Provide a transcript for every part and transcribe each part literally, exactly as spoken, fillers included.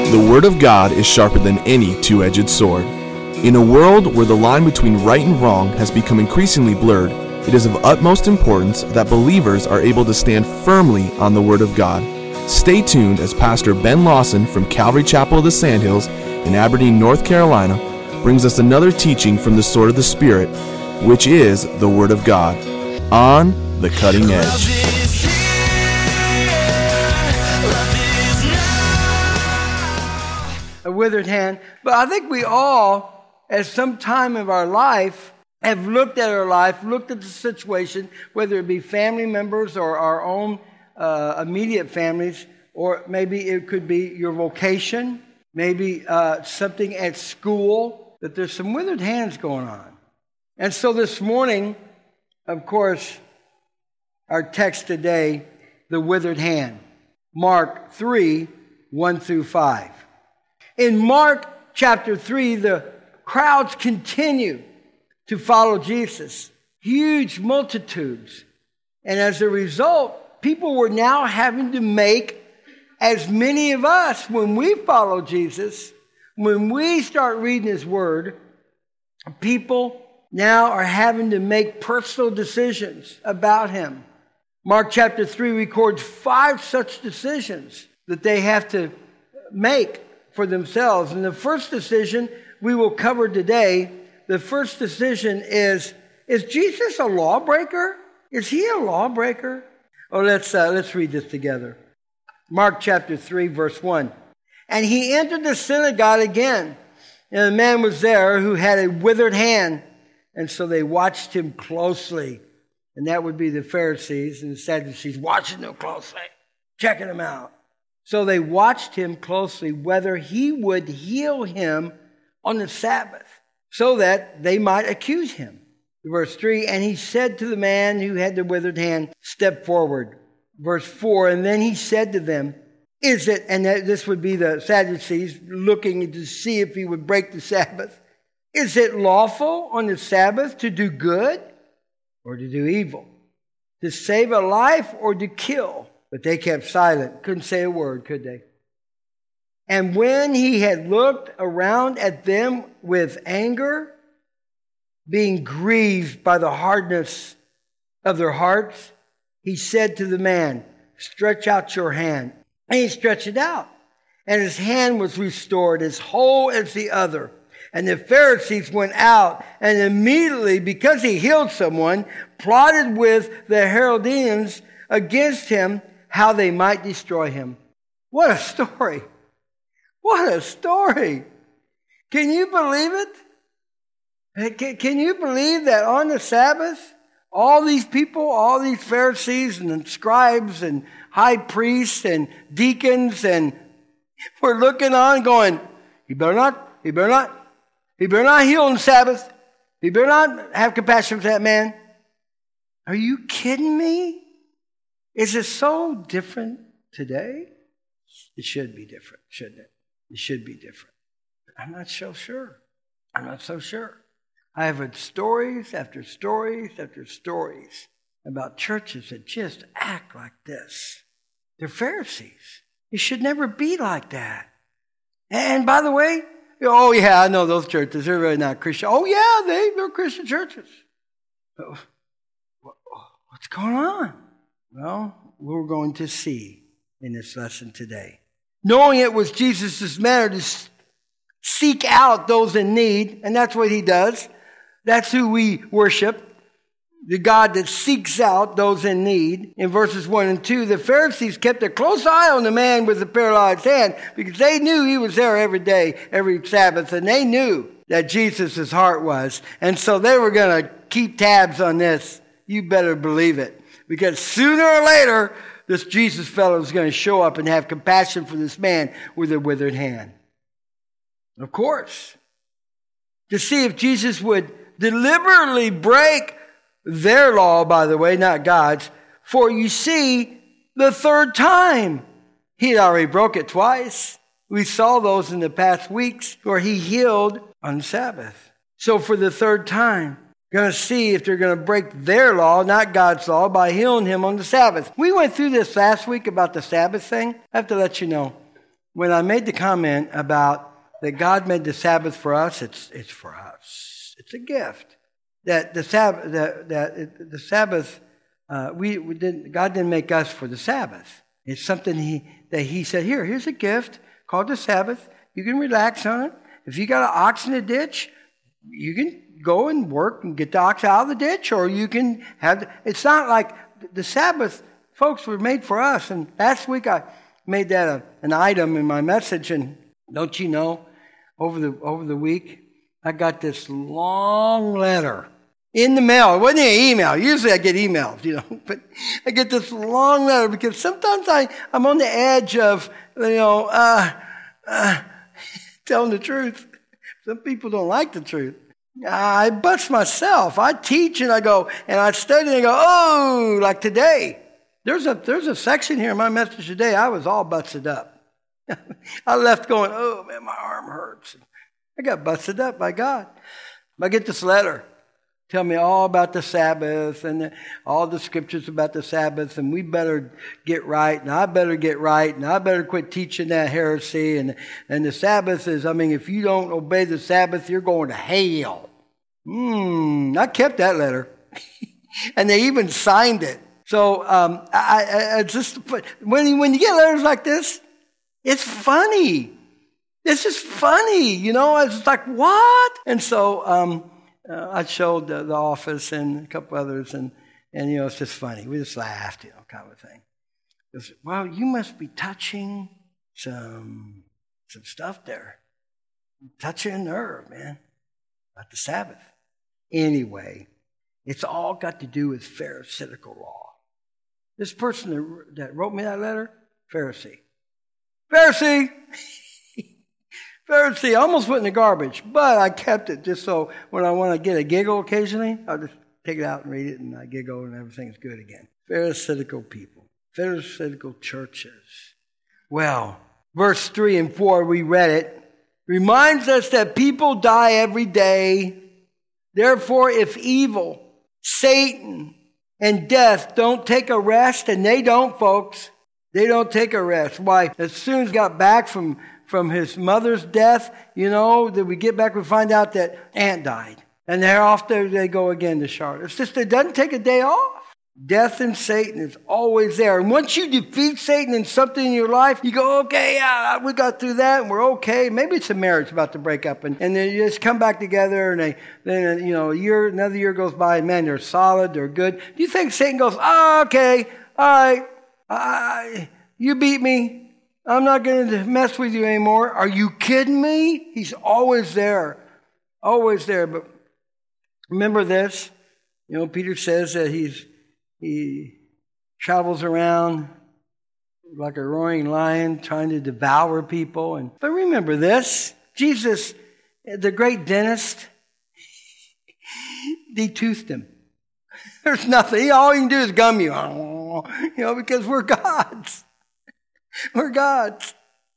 The Word of God is sharper than any two-edged sword. In a world where the line between right and wrong has become increasingly blurred, it is of utmost importance that believers are able to stand firmly on the Word of God. Stay tuned as Pastor Ben Lawson from Calvary Chapel of the Sandhills in Aberdeen, North Carolina, brings us another teaching from the sword of the Spirit, which is the Word of God, on the cutting edge. A withered hand. But I think we all, at some time of our life, have looked at our life, looked at the situation, whether it be family members or our own uh, immediate families, or maybe it could be your vocation, maybe uh, something at school, that there's some withered hands going on. And so this morning, of course, our text today, the withered hand, Mark three, one through five. In Mark chapter three, the crowds continue to follow Jesus. Huge multitudes. And as a result, people were now having to make, as many of us, when we follow Jesus, when we start reading His Word, people now are having to make personal decisions about Him. Mark chapter three records five such decisions that they have to make for themselves. And the first decision we will cover today, the first decision is, is Jesus a lawbreaker? Is He a lawbreaker? Oh, let's, uh, let's read this together. Mark chapter three, verse one. And He entered the synagogue again, and a man was there who had a withered hand. And so they watched Him closely. And that would be the Pharisees and the Sadducees watching Him closely, checking Him out. So they watched Him closely, whether He would heal him on the Sabbath, so that they might accuse Him. Verse three, and He said to the man who had the withered hand, step forward. Verse four, and then He said to them, is it, and this would be the Sadducees looking to see if He would break the Sabbath, is it lawful on the Sabbath to do good or to do evil, to save a life or to kill? But they kept silent. Couldn't say a word, could they? And when He had looked around at them with anger, being grieved by the hardness of their hearts, He said to the man, stretch out your hand. And he stretched it out. And his hand was restored, as whole as the other. And the Pharisees went out, and immediately, because He healed someone, plotted with the Herodians against Him, how they might destroy Him. What a story. What a story. Can you believe it? Can, can you believe that on the Sabbath, all these people, all these Pharisees and scribes and high priests and deacons, and we're looking on going, He better not, He better not, He better not heal on the Sabbath. He better not have compassion for that man. Are you kidding me? Is it so different today? It should be different, shouldn't it? It should be different. I'm not so sure. I'm not so sure. I have heard stories after stories after stories about churches that just act like this. They're Pharisees. It should never be like that. And by the way, oh yeah, I know those churches. They're really not Christian. Oh yeah, they, they're Christian churches. What's going on? Well, we're going to see in this lesson today. Knowing it was Jesus' manner to seek out those in need, and that's what He does. That's who we worship, the God that seeks out those in need. In verses one and two, the Pharisees kept a close eye on the man with the paralyzed hand because they knew he was there every day, every Sabbath, and they knew that Jesus' heart was. And so they were going to keep tabs on this. You better believe it. Because sooner or later, this Jesus fellow is going to show up and have compassion for this man with a withered hand. Of course. To see if Jesus would deliberately break their law, by the way, not God's. For you see, the third time. He had already broke it twice. We saw those in the past weeks where He healed on Sabbath. So for the third time, going to see if they're going to break their law, not God's law, by healing him on the Sabbath. We went through this last week about the Sabbath thing. I have to let you know. when I made the comment about that God made the Sabbath for us, it's it's for us. It's a gift. That the Sabbath, that, that it, the Sabbath, uh, we, we didn't. God didn't make us for the Sabbath. It's something He that He said, here, here's a gift called the Sabbath. You can relax on it. If you got an ox in a ditch, you can go and work and get the ox out of the ditch, or you can have. The, it's not like the Sabbath, folks, were made for us. And last week I made that a, an item in my message, and don't you know, over the over the week, I got this long letter in the mail. It wasn't an email. Usually I get emails, you know, but I get this long letter because sometimes I, I'm on the edge of, you know, uh, uh, telling the truth. Some people don't like the truth. I bust myself. I teach and I go, and I study and I go, oh, like today. There's a there's a section here in my message today. I was all busted up. I left going, oh, man, my arm hurts. I got busted up by God. I get this letter. Tell me all about the Sabbath and the, all the scriptures about the Sabbath, and we better get right, and I better get right, and I better quit teaching that heresy. And, and the Sabbath is, I mean, if you don't obey the Sabbath, you're going to hell. Hmm, I kept that letter. And they even signed it. So um, I, I, I just when you, when you get letters like this, it's funny. It's just funny, you know. It's like, what? And so um, uh, I showed the, the office and a couple others, and and you know, it's just funny. We just laughed, you know, kind of thing. Because, well, you must be touching some some stuff there, touching a nerve, man, about the Sabbath. Anyway, it's all got to do with Pharisaical law. This person that, that wrote me that letter, Pharisee. Pharisee! Pharisee, I almost went in the garbage, but I kept it just so when I want to get a giggle occasionally, I'll just take it out and read it, and I giggle, and everything's good again. Pharisaical people. Pharisaical churches. Well, verse three and four, we read it, reminds us that people die every day. Therefore, if evil, Satan, and death don't take a rest, and they don't, folks. They don't take a rest. Why? As soon as he got back from, from his mother's death, you know, that we get back, we find out that Aunt died. And they're off there, they go again to Charlotte. It's just, it doesn't take a day off. Death and Satan is always there. And once you defeat Satan in something in your life, you go, okay, yeah, we got through that and we're okay. Maybe it's a marriage about to break up. And, and then you just come back together and they, then, you know, a year, another year goes by and man, they're solid, they're good. Do you think Satan goes, oh, okay, all right, I, you beat me. I'm not going to mess with you anymore. Are you kidding me? He's always there. Always there. But remember this. You know, Peter says that he's he travels around like a roaring lion trying to devour people. And but remember this. Jesus, the great dentist, detoothed him. There's nothing. All he can do is gum you. You know, because we're gods. We're gods.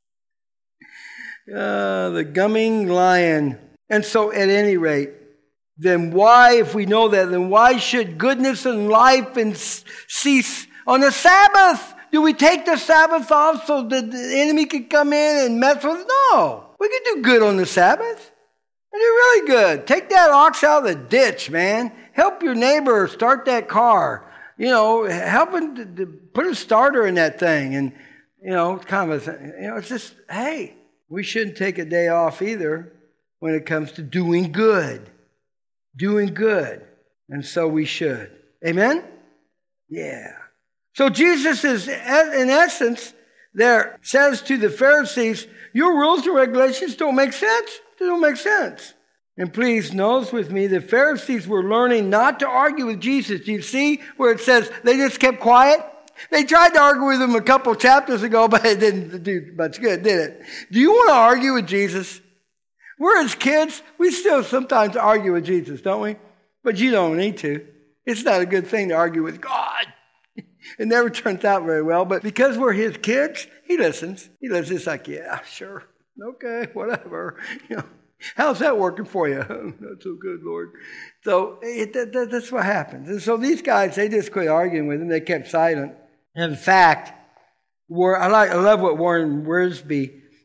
Uh, the gumming lion. And so at any rate, then why, if we know that, then why should goodness and life and cease on the Sabbath? Do we take the Sabbath off so that the enemy can come in and mess with us? No. We can do good on the Sabbath. We do really good. Take that ox out of the ditch, man. Help your neighbor start that car. You know, help him to, to put a starter in that thing. And, you know, kind of a thing. You know, it's just, hey, we shouldn't take a day off either when it comes to doing good. Doing good. And so we should. Amen? Yeah. So Jesus is, in essence, there says to the Pharisees, your rules and regulations don't make sense. They don't make sense. And please notice with me, the Pharisees were learning not to argue with Jesus. Do you see where it says they just kept quiet? They tried to argue with him a couple chapters ago, but it didn't do much good, did it? Do you want to argue with Jesus? We're as kids, we still sometimes argue with Jesus, don't we? But you don't need to. It's not a good thing to argue with God. It never turns out very well. But because we're his kids, he listens. He listens. It's like, yeah, sure. Okay, whatever. You know, how's that working for you? Oh, not so good, Lord. So it, that, that's what happens. And so these guys, they just quit arguing with him. They kept silent. In fact, I, like, I love what Warren Wiersbe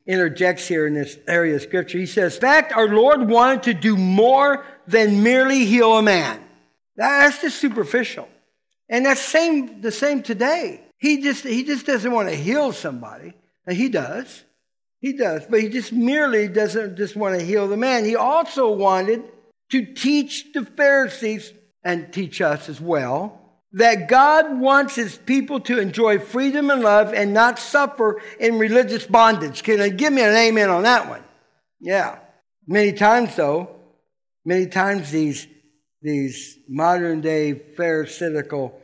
interjects here in this area of Scripture. He says, in fact, our Lord wanted to do more than merely heal a man. That's just superficial. And that's same the same today. He just he just doesn't want to heal somebody. And he does. He does. But he just merely doesn't just want to heal the man. He also wanted to teach the Pharisees and teach us as well that God wants his people to enjoy freedom and love and not suffer in religious bondage. Can you give me an amen on that one? Yeah. Many times, though, many times these, these modern day Pharisaical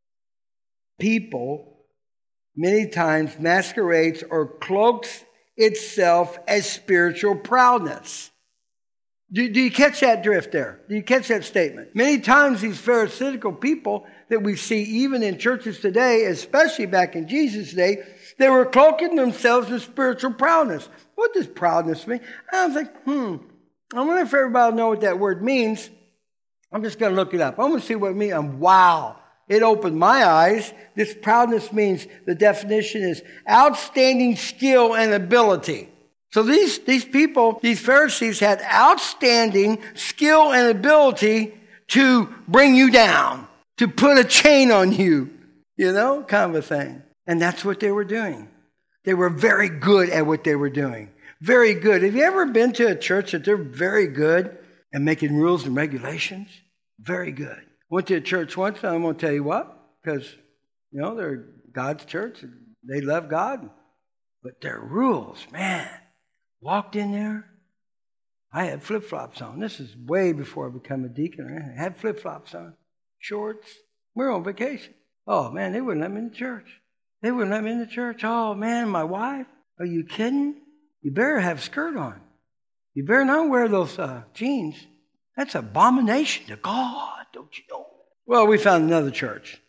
people, many times masquerades or cloaks itself as spiritual proudness. Do, do you catch that drift there? Do you catch that statement? Many times these Pharisaical people that we see even in churches today, especially back in Jesus' day, they were cloaking themselves in spiritual proudness. What does proudness mean? I was like, hmm, I wonder if everybody will know what that word means. I'm just going to look it up. I'm going to see what it means. And wow, it opened my eyes. This proudness means, the definition is outstanding skill and ability. So these, these people, these Pharisees had outstanding skill and ability to bring you down, to put a chain on you, you know, kind of a thing. And that's what they were doing. They were very good at what they were doing. Very good. Have you ever been to a church that they're very good at making rules and regulations? Very good. Went to a church once, and I'm going to tell you what, because, you know, they're God's church. They love God. But their rules, man. Walked in there. I had flip-flops on. This is way before I became a deacon. I had flip-flops on. Shorts. We were on vacation. Oh, man, they wouldn't let me in the church. They wouldn't let me in the church. Oh, man, my wife. Are you kidding? You better have a skirt on. You better not wear those uh, jeans. That's abomination to God, don't you know? Well, we found another church.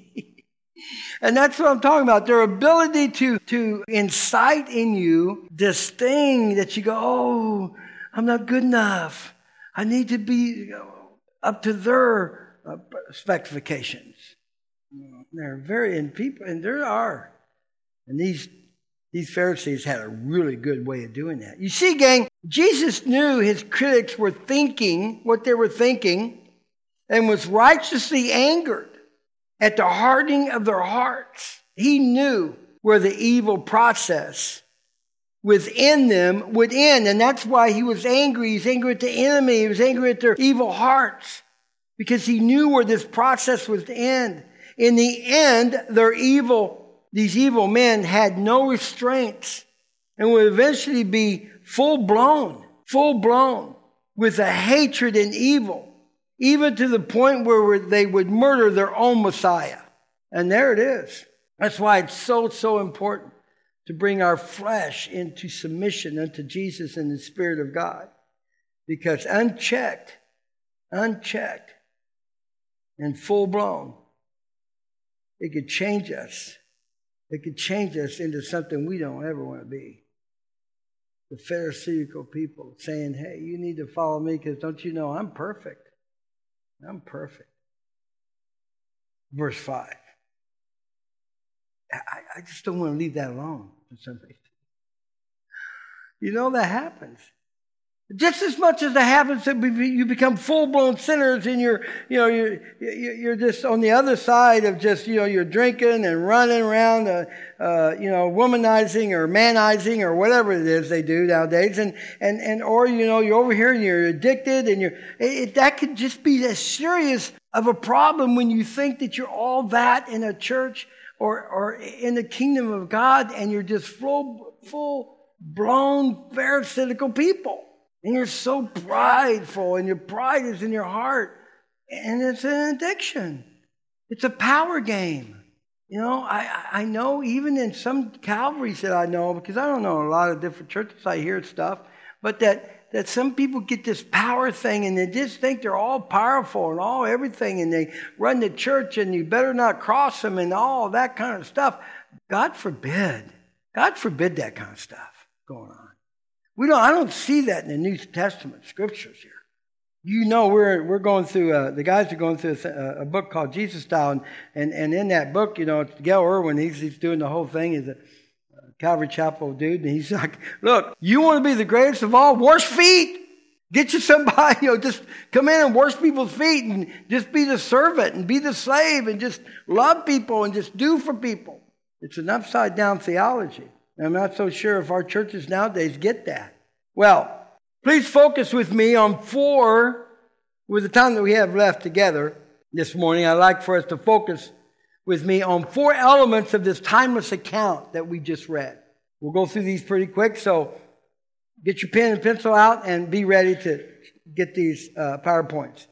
And that's what I'm talking about. Their ability to, to incite in you this thing that you go, oh, I'm not good enough. I need to be you know, up to their uh, specifications. They're very, and people, and there are. And these, these Pharisees had a really good way of doing that. You see, gang, Jesus knew his critics were thinking what they were thinking and was righteously angered at the hardening of their hearts. He knew where the evil process within them would end. And that's why he was angry. He was angry at the enemy. He was angry at their evil hearts because he knew where this process was to end. In the end, their evil, these evil men had no restraints and would eventually be full blown, full blown with a hatred and evil, even to the point where they would murder their own Messiah. And there it is. That's why it's so, so important to bring our flesh into submission unto Jesus and the Spirit of God. Because unchecked, unchecked, and full blown, it could change us. It could change us into something we don't ever want to be. The Pharisaical people saying, hey, you need to follow me because don't you know I'm perfect. I'm perfect. Verse five. I, I just don't want to leave that alone for some reason. You know that happens. Just as much as it happens that you become full-blown sinners and you're, you know, you're, you're just on the other side of just, you know, you're drinking and running around, uh, uh, you know, womanizing or manizing or whatever it is they do nowadays. And, and, and, or, you know, you're over here and you're addicted and you're, it, that could just be as serious of a problem when you think that you're all that in a church or, or in the kingdom of God and you're just full, full-blown Pharisaical people. And you're so prideful, and your pride is in your heart. And it's an addiction. It's a power game. You know, I, I know even in some Calvaries that I know, because I don't know a lot of different churches, I hear stuff, but that, that some people get this power thing, and they just think they're all powerful and all everything, and they run the church, and you better not cross them, and all that kind of stuff. God forbid. God forbid that kind of stuff going on. We don't. I don't see that in the New Testament scriptures here. You know, we're we're going through. Uh, the guys are going through a, a book called Jesus Style, and, and and in that book, you know, it's Gail Irwin. He's he's doing the whole thing. He's a Calvary Chapel dude, and he's like, look, you want to be the greatest of all? Wash feet. Get you somebody, you know, just come in and wash people's feet and just be the servant and be the slave and just love people and just do for people. It's an upside down theology. And I'm not so sure if our churches nowadays get that. Well, please focus with me on four, with the time that we have left together this morning, I'd like for us to focus with me on four elements of this timeless account that we just read. We'll go through these pretty quick, so get your pen and pencil out and be ready to get these uh, PowerPoints.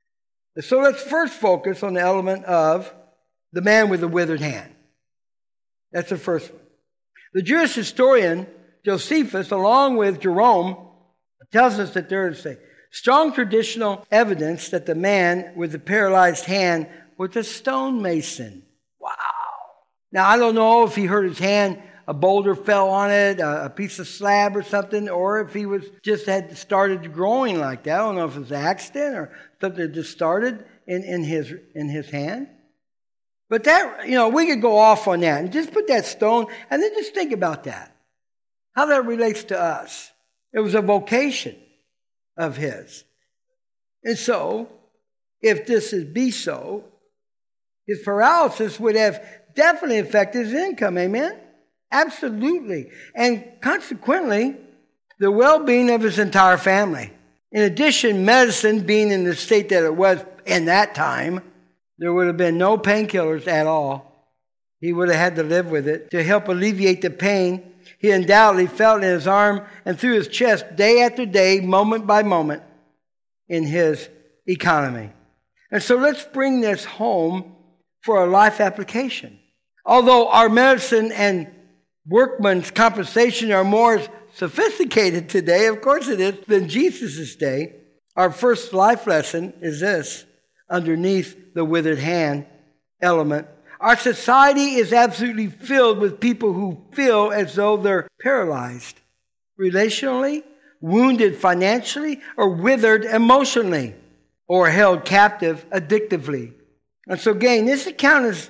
So let's first focus on the element of the man with the withered hand. That's the first one. The Jewish historian Josephus, along with Jerome, tells us that there is a strong traditional evidence that the man with the paralyzed hand was a stonemason. Wow. Now, I don't know if he hurt his hand, a boulder fell on it, a piece of slab or something, or if he was just had started growing like that. I don't know if it was an accident or something that just started in, in his in his hand. But that, you know, we could go off on that and just put that stone and then just think about that. How that relates to us. It was a vocation of his. And so, if this is be so, his paralysis would have definitely affected his income. Amen? Absolutely. And consequently, the well-being of his entire family. In addition, medicine being in the state that it was in that time, there would have been no painkillers at all. He would have had to live with it to help alleviate the pain he undoubtedly felt in his arm and through his chest day after day, moment by moment in his economy. And so let's bring this home for a life application. Although our medicine and workman's compensation are more sophisticated today, of course it is, than Jesus' day, our first life lesson is this, underneath the withered hand element. Our society is absolutely filled with people who feel as though they're paralyzed relationally, wounded financially, or withered emotionally, or held captive addictively. And so again, this account is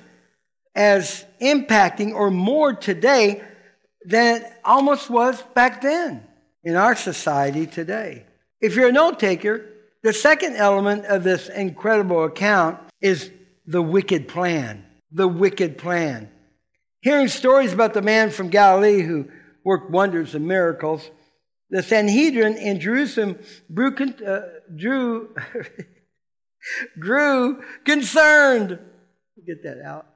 as impacting or more today than it almost was back then in our society today. If you're a note taker, the second element of this incredible account is the wicked plan. The wicked plan. Hearing stories about the man from Galilee who worked wonders and miracles, the Sanhedrin in Jerusalem grew, uh, drew, grew concerned. Get that out.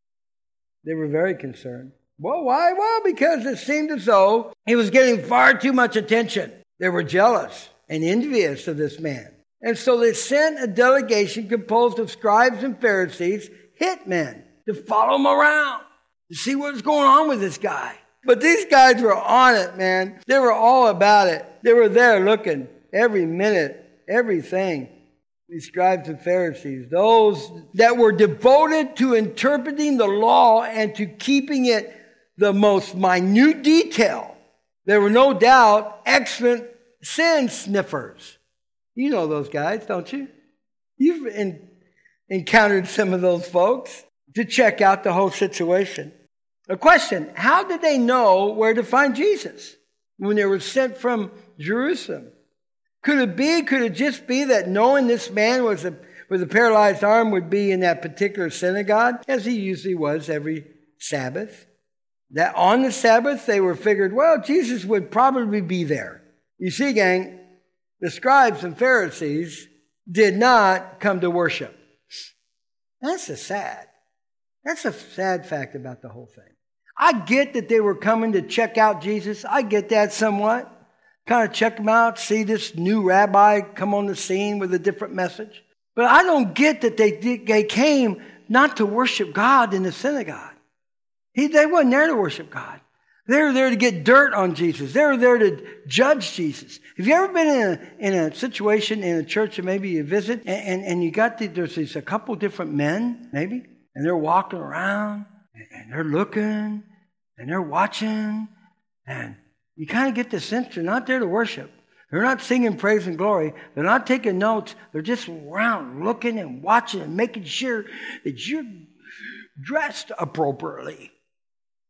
They were very concerned. Well, why? Well, because it seemed as though he was getting far too much attention. They were jealous and envious of this man. And so they sent a delegation composed of scribes and Pharisees, hitmen, to follow him around, to see what's going on with this guy. But these guys were on it, man. They were all about it. They were there looking every minute, everything. These scribes and Pharisees, those that were devoted to interpreting the law and to keeping it the most minute detail. There were no doubt excellent sin sniffers. You know those guys, don't you? You've in, encountered some of those folks to check out the whole situation. A question, how did they know where to find Jesus when they were sent from Jerusalem? Could it be, could it just be that knowing this man was a, with a paralyzed arm would be in that particular synagogue, as he usually was every Sabbath? That on the Sabbath, they were figured, well, Jesus would probably be there. You see, gang, the scribes and Pharisees did not come to worship. That's a sad, that's a sad fact about the whole thing. I get that they were coming to check out Jesus. I get that somewhat. Kind of check him out, see this new rabbi come on the scene with a different message. But I don't get that they did, they came not to worship God in the synagogue. He, they weren't there to worship God. They were there to get dirt on Jesus. They were there to judge Jesus. Have you ever been in a, in a situation in a church that maybe you visit and, and, and you got the, there's these, a couple different men, maybe, and they're walking around and, and they're looking and they're watching, and you kind of get the sense they're not there to worship. They're not singing praise and glory. They're not taking notes. They're just around looking and watching and making sure that you're dressed appropriately.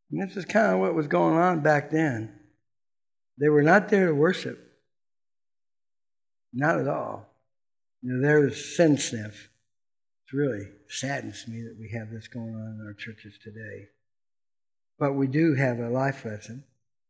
And this is kind of what was going on back then. They were not there to worship. Not at all. You know, there was sin sniff. It really saddens me that we have this going on in our churches today. But we do have a life lesson.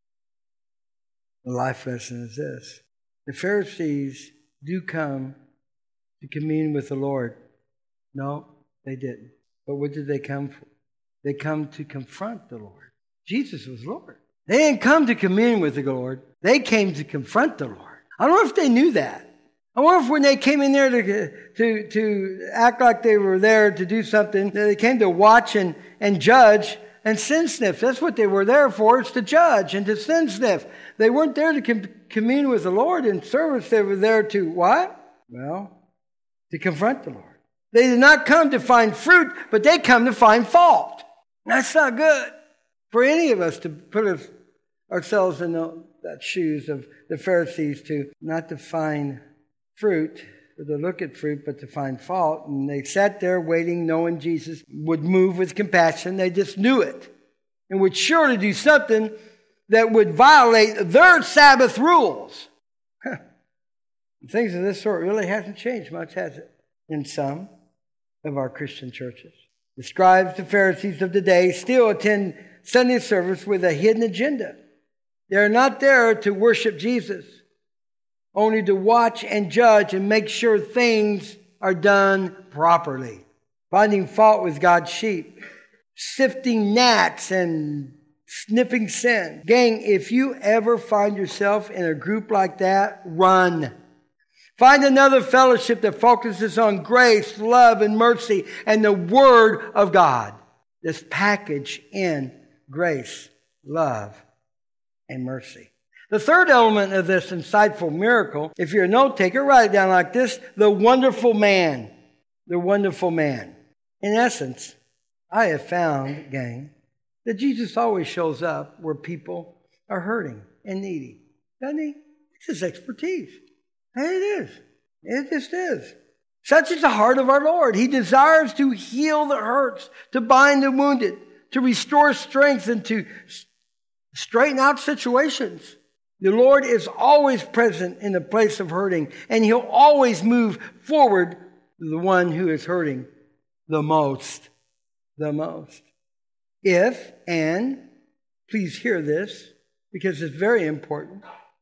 The life lesson is this. The Pharisees do come to commune with the Lord. No, they didn't. But what did they come for? They come to confront the Lord. Jesus was Lord. They didn't come to commune with the Lord. They came to confront the Lord. I don't know if they knew that. I wonder if when they came in there to, to, to act like they were there to do something, they came to watch and, and judge and sin sniff. That's what they were there for. It's to judge and to sin sniff. They weren't there to com- commune with the Lord in service. They were there to what? Well, to confront the Lord. They did not come to find fruit, but they come to find fault. That's not good for any of us to put us, ourselves in the, the shoes of the Pharisees, to not to find fruit, or to look at fruit, but to find fault. And they sat there waiting, knowing Jesus would move with compassion. They just knew it and would surely do something that would violate their Sabbath rules. Huh. Things of this sort really hasn't changed much, has it? In some of our Christian churches. The scribes, the Pharisees of today still attend Sunday service with a hidden agenda. They're not there to worship Jesus, only to watch and judge and make sure things are done properly. Finding fault with God's sheep, sifting gnats and sniffing sin. Gang, if you ever find yourself in a group like that, run. Find another fellowship that focuses on grace, love, and mercy, and the Word of God. This package in grace, love, and mercy. The third element of this insightful miracle, if you're a note taker, write it down like this: the wonderful man. The wonderful man. In essence, I have found, gang, that Jesus always shows up where people are hurting and needy. Doesn't he? It's his expertise. And it is. It just is. Such is the heart of our Lord. He desires to heal the hurts, to bind the wounded, to restore strength, and to straighten out situations. The Lord is always present in the place of hurting, and He'll always move forward to the one who is hurting the most. The most. If, and please hear this, because it's very important,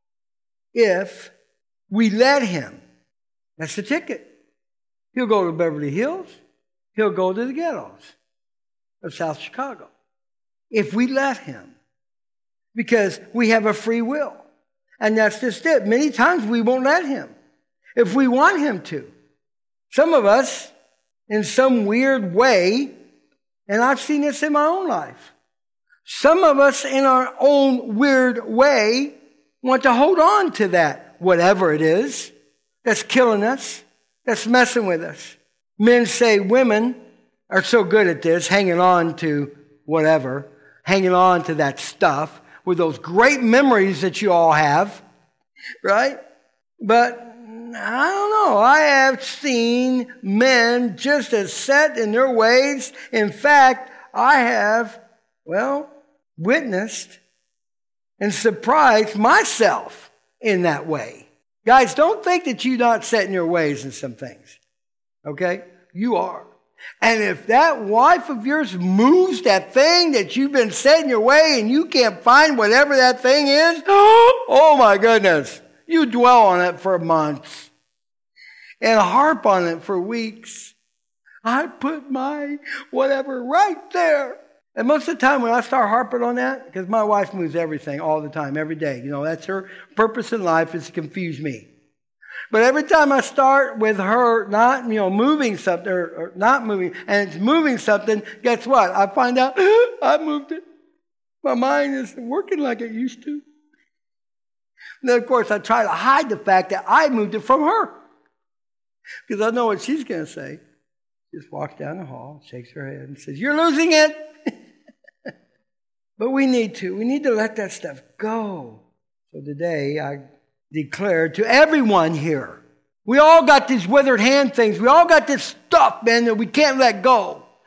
if we let Him, that's the ticket. He'll go to Beverly Hills. He'll go to the ghettos of South Chicago. If we let Him, because we have a free will. And that's just it. Many times we won't let Him if we want Him to. Some of us, in some weird way, and I've seen this in my own life, some of us in our own weird way want to hold on to that, whatever it is, that's killing us, that's messing with us. Men say women are so good at this, hanging on to whatever, hanging on to that stuff with those great memories that you all have, right? But I don't know. I have seen men just as set in their ways. In fact, I have, well, witnessed and surprised myself in that way. Guys, don't think that you're not set in your ways in some things. Okay? You are. And if that wife of yours moves that thing that you've been set in your way and you can't find whatever that thing is, oh my goodness, you dwell on it for months and harp on it for weeks. I put my whatever right there. And most of the time when I start harping on that, because my wife moves everything all the time, every day. You know, that's her purpose in life, is to confuse me. But every time I start with her not, you know, moving something or, or not moving, and it's moving something, guess what? I find out I moved it. My mind isn't working like it used to. And then, of course, I try to hide the fact that I moved it from her. Because I know what she's going to say. She just walks down the hall, shakes her head, and says, "You're losing it." But we need to. We need to let that stuff go. So today, I declare to everyone here, we all got these withered hand things. We all got this stuff, man, that we can't let go.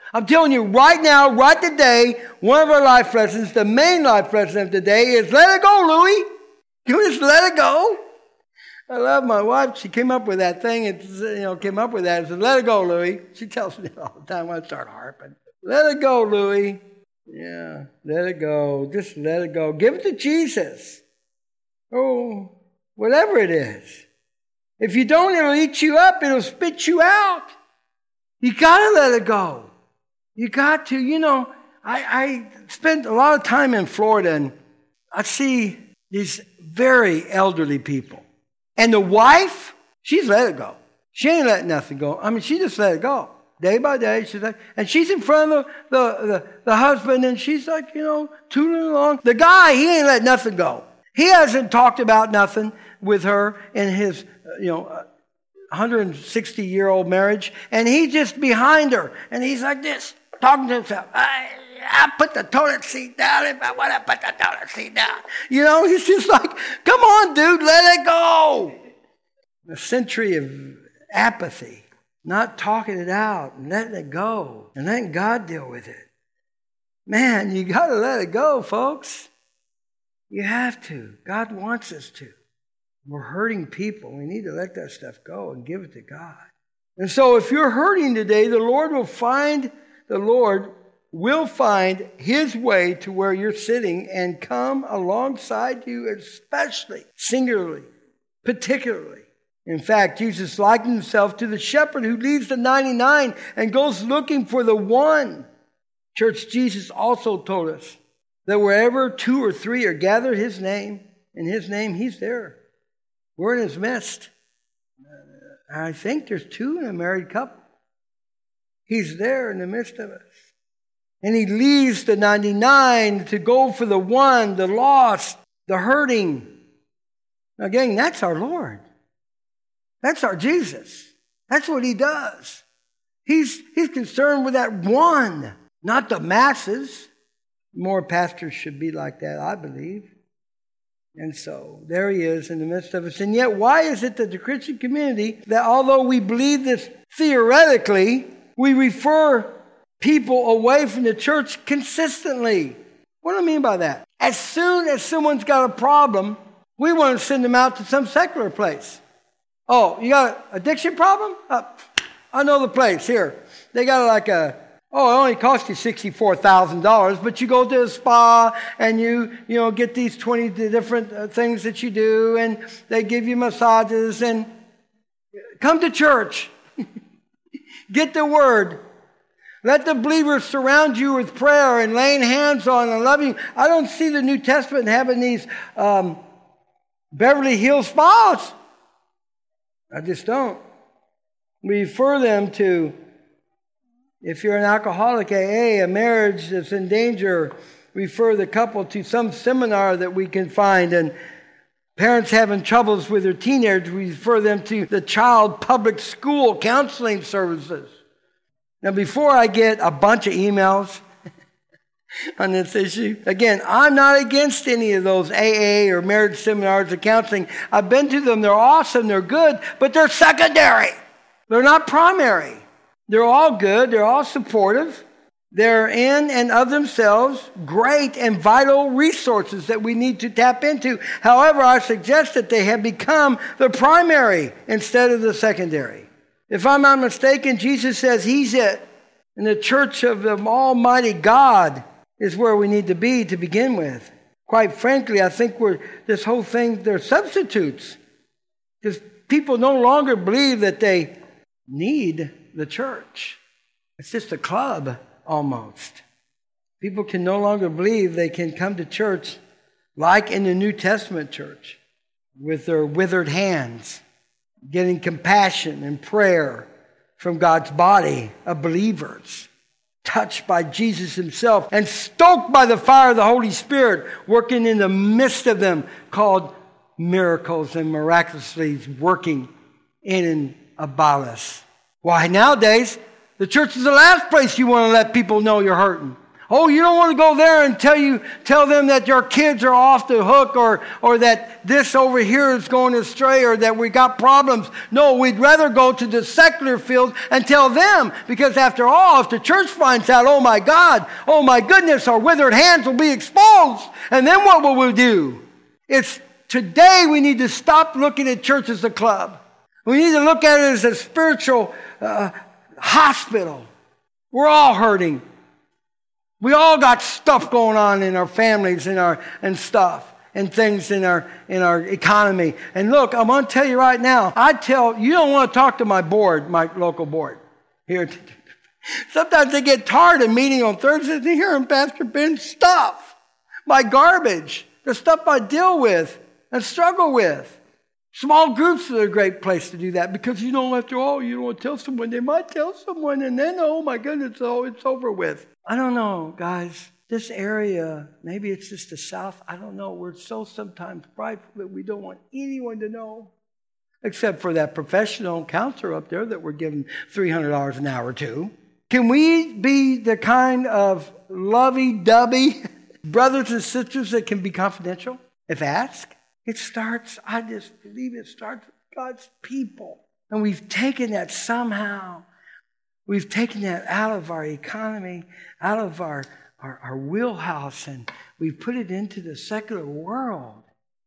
I'm telling you right now, right today, one of our life lessons, the main life lesson of today is let it go, Louie. You just let it go. I love my wife. She came up with that thing and, you know, came up with that and said, let it go, Louie. She tells me all the time when I start harping. Let it go, Louie. Yeah, let it go. Just let it go. Give it to Jesus. Oh, whatever it is. If you don't, it'll eat you up. It'll spit you out. You got to let it go. You got to. You know, I, I spent a lot of time in Florida, and I see these very elderly people. And the wife, she's let it go. She ain't letting nothing go. I mean, she just let it go. Day by day, she's like, and she's in front of the, the, the, the husband, and she's like, you know, tooling along. The guy, he ain't let nothing go. He hasn't talked about nothing with her in his, you know, one hundred sixty-year-old marriage, and he's just behind her, and he's like this, talking to himself. I, I put the toilet seat down if I want to put the toilet seat down. You know, he's just like, come on, dude, let it go. A century of apathy. Not talking it out and letting it go and letting God deal with it. Man, you got to let it go, folks. You have to. God wants us to. We're hurting people. We need to let that stuff go and give it to God. And so if you're hurting today, the Lord will find, the Lord will find His way to where you're sitting and come alongside you, especially, singularly, particularly. In fact, Jesus likened himself to the shepherd who leaves the ninety-nine and goes looking for the one. Church, Jesus also told us that wherever two or three are gathered His name, in His name, He's there. We're in His midst. I think there's two in a married couple. He's there in the midst of us. And He leaves the ninety-nine to go for the one, the lost, the hurting. Again, that's our Lord. That's our Jesus. That's what He does. He's, he's concerned with that one, not the masses. More pastors should be like that, I believe. And so there He is in the midst of us. And yet, why is it that the Christian community, that although we believe this theoretically, we refer people away from the church consistently? What do I mean by that? As soon as someone's got a problem, we want to send them out to some secular place. Oh, you got an addiction problem? Uh, I know the place. Here, they got like a, oh, it only costs you sixty-four thousand dollars, but you go to a spa and you, you know, get these twenty different uh, things that you do, and they give you massages, and come to church. Get the Word. Let the believers surround you with prayer and laying hands on and loving. I don't see the New Testament having these um, Beverly Hills spas. I just don't. We refer them to, if you're an alcoholic, A A, a marriage that's in danger, refer the couple to some seminar that we can find. And parents having troubles with their teenagers, we refer them to the child public school counseling services. Now, before I get a bunch of emails on this issue, again, I'm not against any of those A A or marriage seminars or counseling. I've been to them. They're awesome. They're good, but they're secondary. They're not primary. They're all good. They're all supportive. They're in and of themselves great and vital resources that we need to tap into. However, I suggest that they have become the primary instead of the secondary. If I'm not mistaken, Jesus says He's it. And the church of the Almighty God is where we need to be to begin with. Quite frankly, I think we're this whole thing, they're substitutes. Because people no longer believe that they need the church. It's just a club almost. People can no longer believe they can come to church like in the New Testament church with their withered hands, getting compassion and prayer from God's body of believers, touched by Jesus Himself and stoked by the fire of the Holy Spirit working in the midst of them, called miracles and miraculously working in and about us. Why, nowadays, the church is the last place you want to let people know you're hurting. Oh, you don't want to go there and tell you tell them that your kids are off the hook or or that this over here is going astray or that we got problems. No, we'd rather go to the secular field and tell them, because after all, if the church finds out, oh my God, oh my goodness, our withered hands will be exposed. And then what will we do? It's today we need to stop looking at church as a club. We need to look at it as a spiritual uh, hospital. We're all hurting. We all got stuff going on in our families and our and stuff and things in our in our economy. And look, I'm going to tell you right now, I tell you don't want to talk to my board, my local board here. Sometimes they get tired of meeting on Thursdays and hearing Pastor Ben's stuff, my garbage, the stuff I deal with and struggle with. Small groups are a great place to do that because you don't, after all, you don't want to tell someone. They might tell someone and then, oh my goodness, oh, it's over with. I don't know, guys. This area, maybe it's just the South. I don't know. We're so sometimes prideful that we don't want anyone to know. Except for that professional counselor up there that we're giving three hundred dollars an hour to. Can we be the kind of lovey-dovey brothers and sisters that can be confidential if asked? It starts, I just believe it starts with God's people. And we've taken that somehow. We've taken that out of our economy, out of our, our, our wheelhouse, and we've put it into the secular world.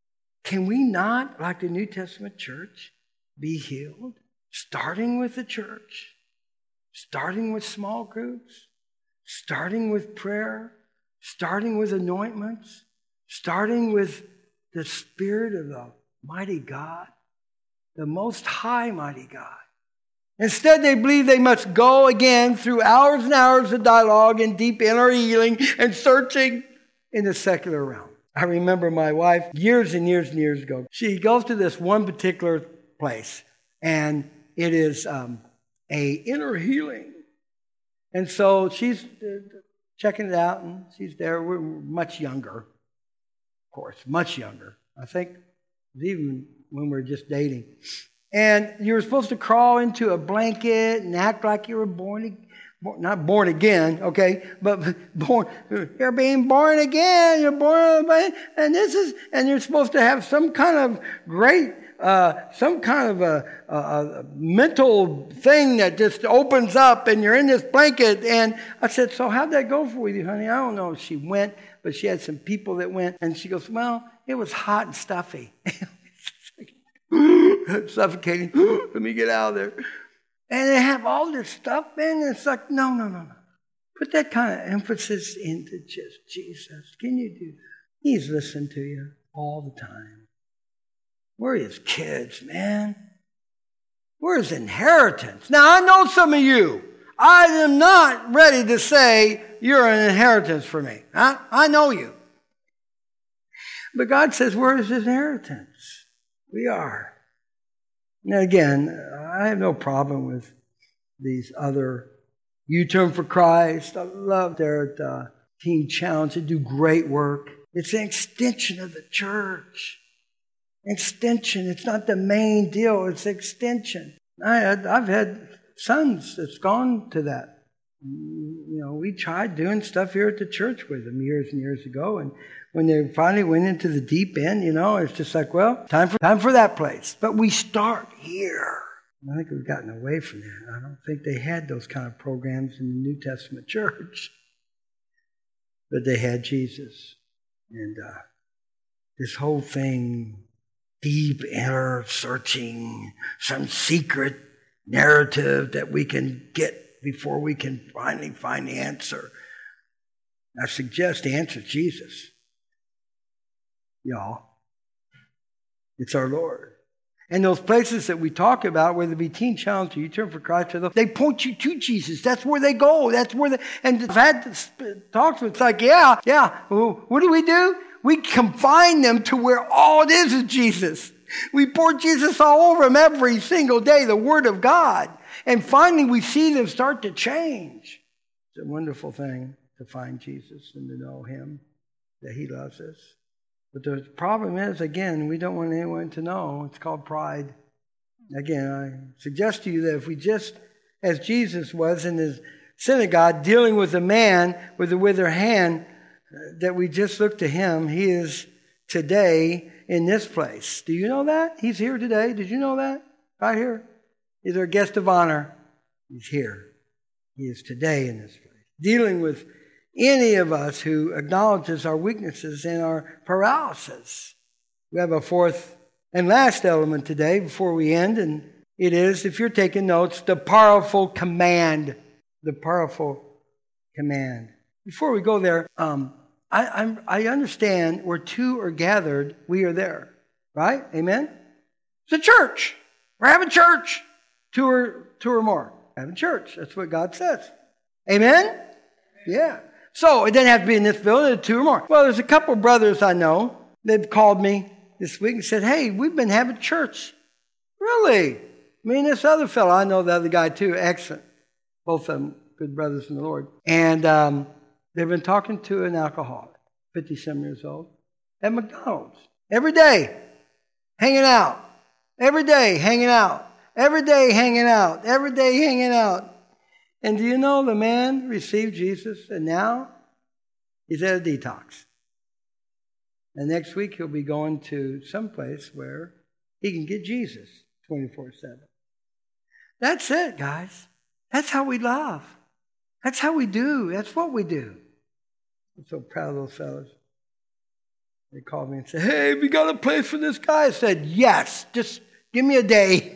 Can we not, like the New Testament church, be healed? Starting with the church, starting with small groups, starting with prayer, starting with anointments, starting with the Spirit of the mighty God, the Most High mighty God. Instead, they believe they must go again through hours and hours of dialogue and deep inner healing and searching in the secular realm. I remember my wife years and years and years ago. She goes to this one particular place, and it is um, a inner healing. And so she's uh, checking it out, and she's there. We're much younger, of course, much younger. I think even when we were just dating. And you were supposed to crawl into a blanket and act like you were born, not born again, okay, but born. You're being born again. You're born again, and this is, and you're supposed to have some kind of great, uh, some kind of a, a, a mental thing that just opens up, and you're in this blanket. And I said, "So how'd that go for you, honey?" I don't know if she went, but she had some people that went, and she goes, "Well, it was hot and stuffy." Suffocating. Let me get out of there. And they have all this stuff in. It's like, no, no, no, no. Put that kind of emphasis into just Jesus. Can you do that? He's listening to you all the time. We're his kids, man. We're his inheritance. Now, I know some of you. I am not ready to say you're an inheritance for me. Huh? I know you. But God says we're his inheritance. We are. Now again, I have no problem with these other U-Turn for Christ. I love their uh, Teen Challenge. They do great work. It's an extension of the church. Extension. It's not the main deal. It's extension. I had, I've had sons that's gone to that. You know, we tried doing stuff here at the church with them years and years ago, and when they finally went into the deep end, you know, it's just like, well, time for time for that place. But we start here. I think we've gotten away from that. I don't think they had those kind of programs in the New Testament church. But they had Jesus. And uh, this whole thing, deep inner searching, some secret narrative that we can get before we can finally find the answer. I suggest the answer is Jesus. Y'all, it's our Lord. And those places that we talk about, whether it be Teen Challenge or U-Turn for Christ, they point you to Jesus. That's where they go. That's where they, and I've had talks with, it's like, yeah, yeah, what do we do? We confine them to where all it is is Jesus. We pour Jesus all over them every single day, the Word of God. And finally, we see them start to change. It's a wonderful thing to find Jesus and to know him, that he loves us. But the problem is, again, we don't want anyone to know. It's called pride. Again, I suggest to you that if we just, as Jesus was in his synagogue dealing with a man with a withered hand, that we just look to him. He is today in this place. Do you know that? He's here today. Did you know that? Right here. He's our guest of honor. He's here. He is today in this place. Dealing with any of us who acknowledges our weaknesses and our paralysis. We have a fourth and last element today before we end, and it is, if you're taking notes, the powerful command. The powerful command. Before we go there, um, I, I'm, I understand where two are gathered, we are there. Right? Amen? It's a church. We're having church. Two or, two or more. Having church. That's what God says. Amen? Yeah. So it doesn't have to be in this building, two or more. Well, there's a couple brothers I know. They've called me this week and said, hey, we've been having church. Really? Me and this other fellow, I know the other guy too, excellent. Both of them good brothers in the Lord. And um, they've been talking to an alcoholic, fifty-seven years old, at McDonald's. Every day, hanging out. Every day, hanging out. Every day, hanging out. Every day, hanging out. And do you know the man received Jesus, and now he's at a detox. And next week he'll be going to someplace where he can get Jesus twenty-four seven. That's it, guys. That's how we love. That's how we do. That's what we do. I'm so proud of those fellas. They called me and said, hey, have you got a place for this guy? I said, yes. Just give me a day.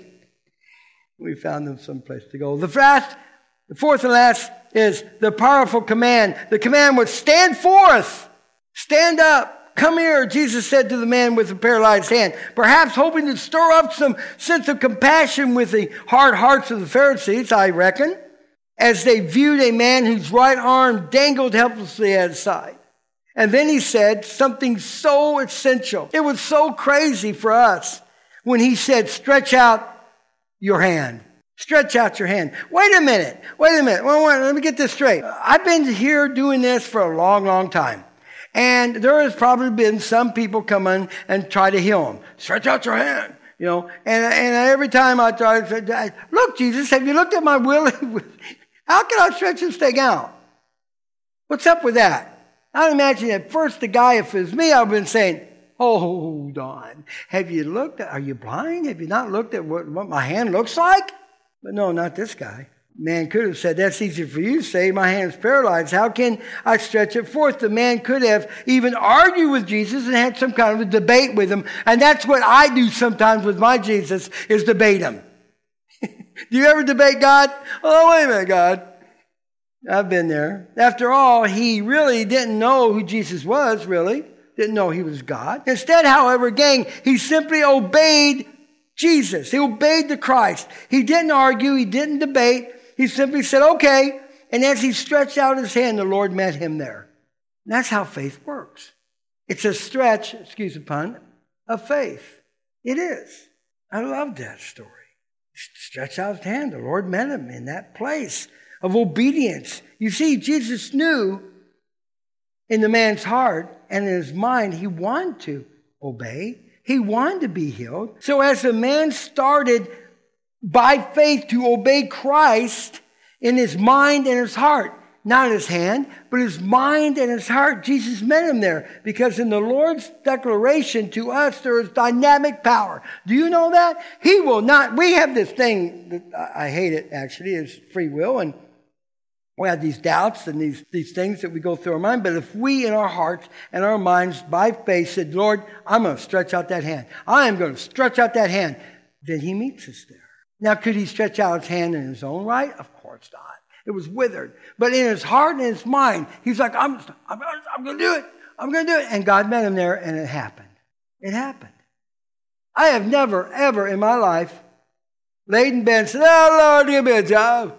We found them someplace to go. The fast. The fourth and last is the powerful command. The command was stand forth. Stand up. Come here, Jesus said to the man with the paralyzed hand, perhaps hoping to stir up some sense of compassion with the hard hearts of the Pharisees, I reckon, as they viewed a man whose right arm dangled helplessly at his side. And then he said something so essential. It was so crazy for us when he said, stretch out your hand. Stretch out your hand. Wait a minute. Wait a minute. Wait, wait, let me get this straight. I've been here doing this for a long, long time. And there has probably been some people come in and try to heal him. Stretch out your hand. You know, and, and every time I try to say, look, Jesus, have you looked at my will? How can I stretch this thing out? What's up with that? I imagine at first the guy, if it was me, I would have been saying, hold on. Have you looked at, are you blind? Have you not looked at what, what my hand looks like? But no, not this guy. Man could have said, that's easy for you to say. My hand's paralyzed. How can I stretch it forth? The man could have even argued with Jesus and had some kind of a debate with him. And that's what I do sometimes with my Jesus, is debate him. Do you ever debate God? Oh, wait a minute, God. I've been there. After all, he really didn't know who Jesus was, really. Didn't know he was God. Instead, however, gang, he simply obeyed Jesus. He obeyed the Christ. He didn't argue. He didn't debate. He simply said, okay. And as he stretched out his hand, the Lord met him there. And that's how faith works. It's a stretch, excuse the pun, of faith. It is. I love that story. He stretched out his hand. The Lord met him in that place of obedience. You see, Jesus knew in the man's heart and in his mind, he wanted to obey. He wanted to be healed. So as the man started by faith to obey Christ in his mind and his heart, not his hand, but his mind and his heart, Jesus met him there. Because in the Lord's declaration to us, there is dynamic power. Do you know that? He will not. We have this thing, that I hate it actually, is free will. And we have these doubts and these, these things that we go through our mind. But if we in our hearts and our minds by faith said, Lord, I'm going to stretch out that hand. I am going to stretch out that hand. Then he meets us there. Now, could he stretch out his hand in his own right? Of course not. It was withered. But in his heart and his mind, he's like, I'm, I'm, I'm going to do it. I'm going to do it. And God met him there, and it happened. It happened. I have never, ever in my life laid in bed and said, oh, Lord, give me a job.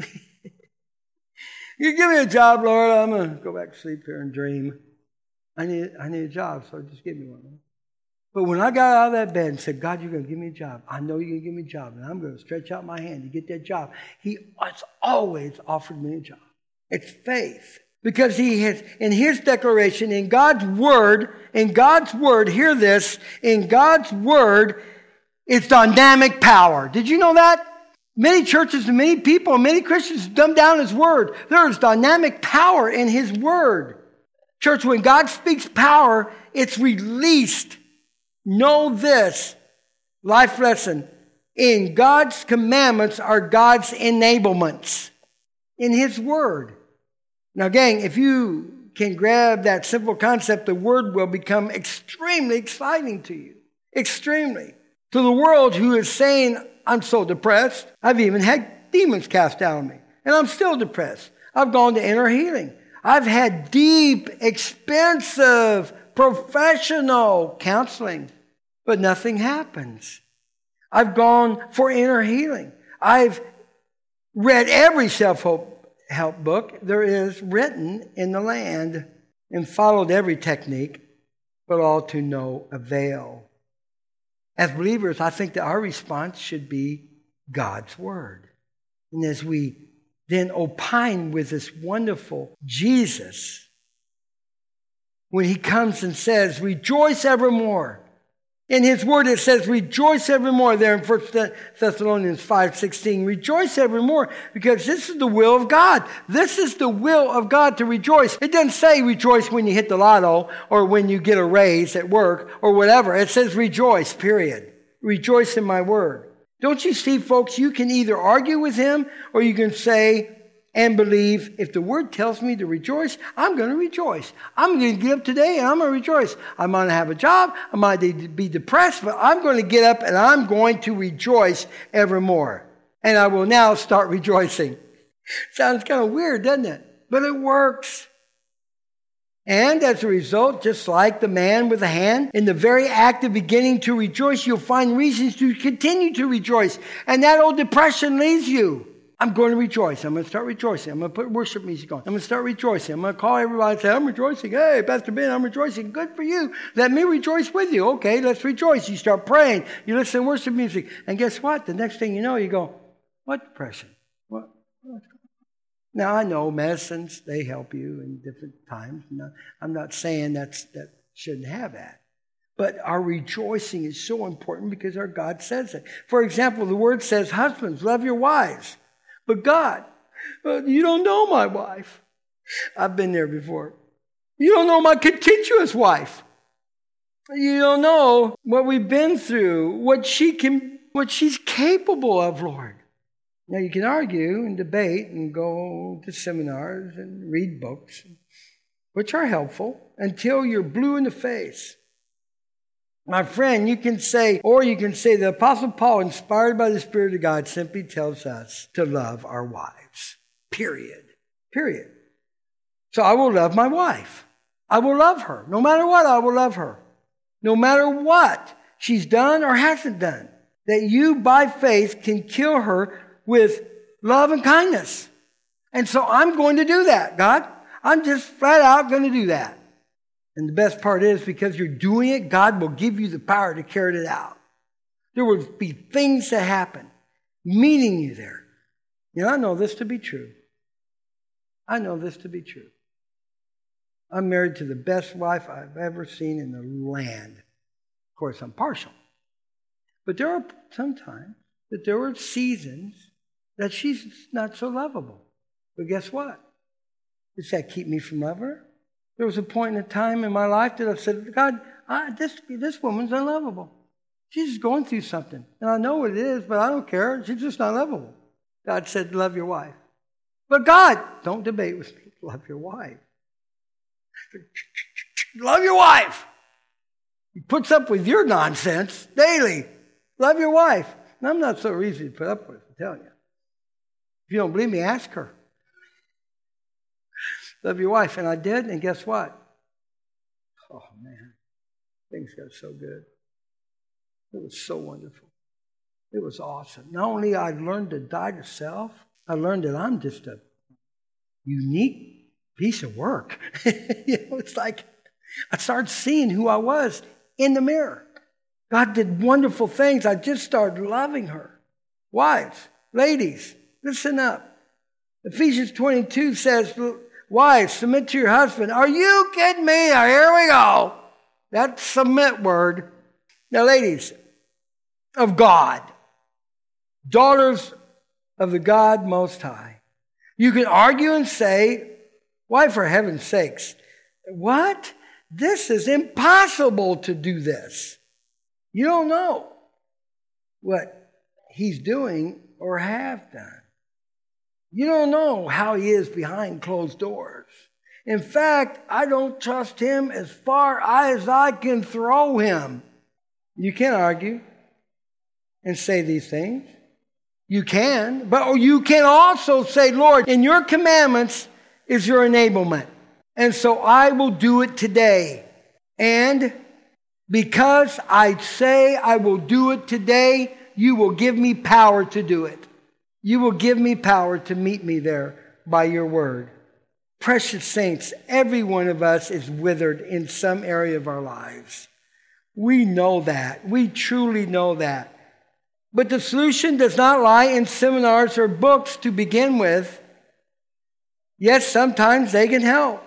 You give me a job, Lord, I'm going to go back to sleep here and dream. I need, I need a job, so just give me one. But when I got out of that bed and said, God, you're going to give me a job. I know you're going to give me a job, and I'm going to stretch out my hand to get that job. He has always offered me a job. It's faith. Because he has, in his declaration, in God's word, in God's word, hear this, in God's word, it's dynamic power. Did you know that? Many churches and many people and many Christians dumb down His Word. There is dynamic power in His Word. Church, when God speaks power, it's released. Know this, life lesson. In God's commandments are God's enablements in His Word. Now, gang, if you can grab that simple concept, the Word will become extremely exciting to you. Extremely. To the world who is saying, I'm so depressed. I've even had demons cast out on me. And I'm still depressed. I've gone to inner healing. I've had deep, expensive, professional counseling. But nothing happens. I've gone for inner healing. I've read every self-help help book there is written in the land and followed every technique, but all to no avail. As believers, I think that our response should be God's Word. And as we then opine with this wonderful Jesus, when He comes and says, rejoice evermore. In His Word it says, rejoice evermore there in First Thessalonians five sixteen. Rejoice evermore because this is the will of God. This is the will of God to rejoice. It doesn't say rejoice when you hit the lotto or when you get a raise at work or whatever. It says rejoice, period. Rejoice in my Word. Don't you see, folks, you can either argue with Him or you can say and believe, if the Word tells me to rejoice, I'm going to rejoice. I'm going to get up today and I'm going to rejoice. I might have a job. I might be depressed, but I'm going to get up and I'm going to rejoice evermore. And I will now start rejoicing. Sounds kind of weird, doesn't it? But it works. And as a result, just like the man with the hand, in the very act of beginning to rejoice, you'll find reasons to continue to rejoice. And that old depression leaves you. I'm going to rejoice. I'm going to start rejoicing. I'm going to put worship music on. I'm going to start rejoicing. I'm going to call everybody and say, I'm rejoicing. Hey, Pastor Ben, I'm rejoicing. Good for you. Let me rejoice with you. Okay, let's rejoice. You start praying. You listen to worship music. And guess what? The next thing you know, you go, what depression? What? Now, I know medicines, they help you in different times. I'm not saying that's, that shouldn't have that. But our rejoicing is so important because our God says it. For example, the Word says, husbands, love your wives. But God, you don't know my wife. I've been there before. You don't know my contentious wife. You don't know what we've been through, what she can, what she's capable of, Lord. Now you can argue and debate and go to seminars and read books, which are helpful until you're blue in the face. My friend, you can say, or you can say the Apostle Paul, inspired by the Spirit of God, simply tells us to love our wives. Period. Period. So I will love my wife. I will love her. No matter what, I will love her. No matter what she's done or hasn't done. That you, by faith, can kill her with love and kindness. And so I'm going to do that, God. I'm just flat out going to do that. And the best part is, because you're doing it, God will give you the power to carry it out. There will be things that happen, meeting you there. You know, I know this to be true. I know this to be true. I'm married to the best wife I've ever seen in the land. Of course, I'm partial. But there are some times that there were seasons that she's not so lovable. But guess what? Does that keep me from loving her? There was a point in a time in my life that I said, God, I, this, this woman's unlovable. She's just going through something. And I know what it is, but I don't care. She's just not lovable. God said, love your wife. But God, don't debate with me. Love your wife. Love your wife. He puts up with your nonsense daily. Love your wife. And I'm not so easy to put up with, I'm telling you. If you don't believe me, ask her. Love your wife. And I did, and guess what? Oh, man. Things got so good. It was so wonderful. It was awesome. Not only I learned to die to self, I learned that I'm just a unique piece of work. You know, it's like I started seeing who I was in the mirror. God did wonderful things. I just started loving her. Wives, ladies, listen up. Ephesians twenty-two says, wives, submit to your husband. Are you kidding me? Here we go. That submit word. Now, ladies of God, daughters of the God Most High. You can argue and say, why, for heaven's sakes, what? This is impossible to do this. You don't know what he's doing or have done. You don't know how he is behind closed doors. In fact, I don't trust him as far as I can throw him. You can argue and say these things. You can, but you can also say, Lord, in your commandments is your enablement. And so I will do it today. And because I say I will do it today, you will give me power to do it. You will give me power to meet me there by your word. Precious saints, every one of us is withered in some area of our lives. We know that. We truly know that. But the solution does not lie in seminars or books to begin with. Yes, sometimes they can help.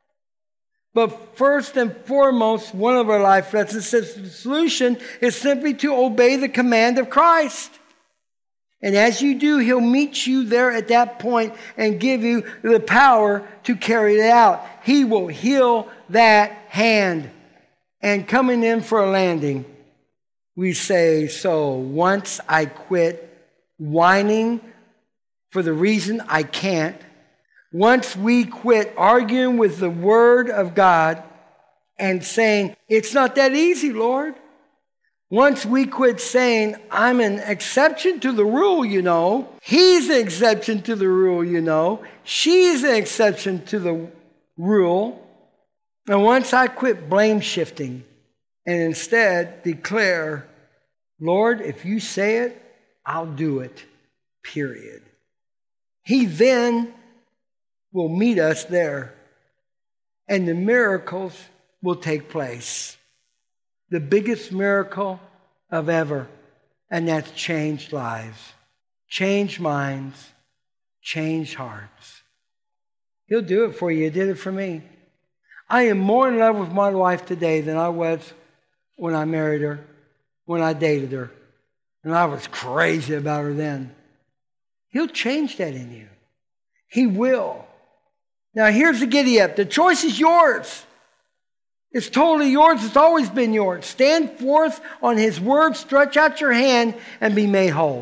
But first and foremost, one of our life lessons says the solution is simply to obey the command of Christ. And as you do, he'll meet you there at that point and give you the power to carry it out. He will heal that hand. And coming in for a landing, we say, so once I quit whining for the reason I can't, once we quit arguing with the Word of God and saying, it's not that easy, Lord. Once we quit saying, I'm an exception to the rule, you know. He's an exception to the rule, you know. She's an exception to the rule. And once I quit blame shifting and instead declare, Lord, if you say it, I'll do it, period. He then will meet us there, and the miracles will take place. The biggest miracle of ever, and that's changed lives, changed minds, changed hearts. He'll do it for you. He did it for me. I am more in love with my wife today than I was when I married her, when I dated her. And I was crazy about her then. He'll change that in you. He will. Now here's the giddy up. The choice is yours. It's totally yours. It's always been yours. Stand forth on his word, stretch out your hand, and be made whole.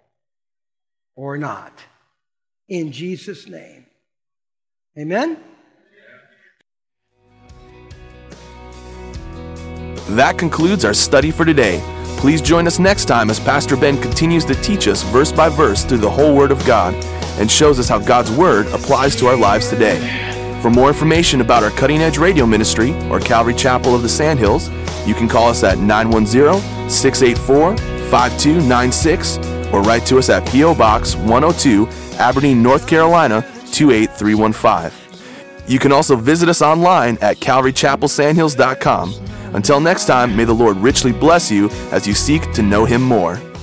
Or not. In Jesus' name. Amen? That concludes our study for today. Please join us next time as Pastor Ben continues to teach us verse by verse through the whole Word of God and shows us how God's Word applies to our lives today. For more information about our Cutting Edge Radio Ministry or Calvary Chapel of the Sandhills, you can call us at nine one zero, six eight four, five two nine six or write to us at P O Box one oh two, Aberdeen, North Carolina two eight three one five. You can also visit us online at calvary chapel sandhills dot com. Until next time, may the Lord richly bless you as you seek to know Him more.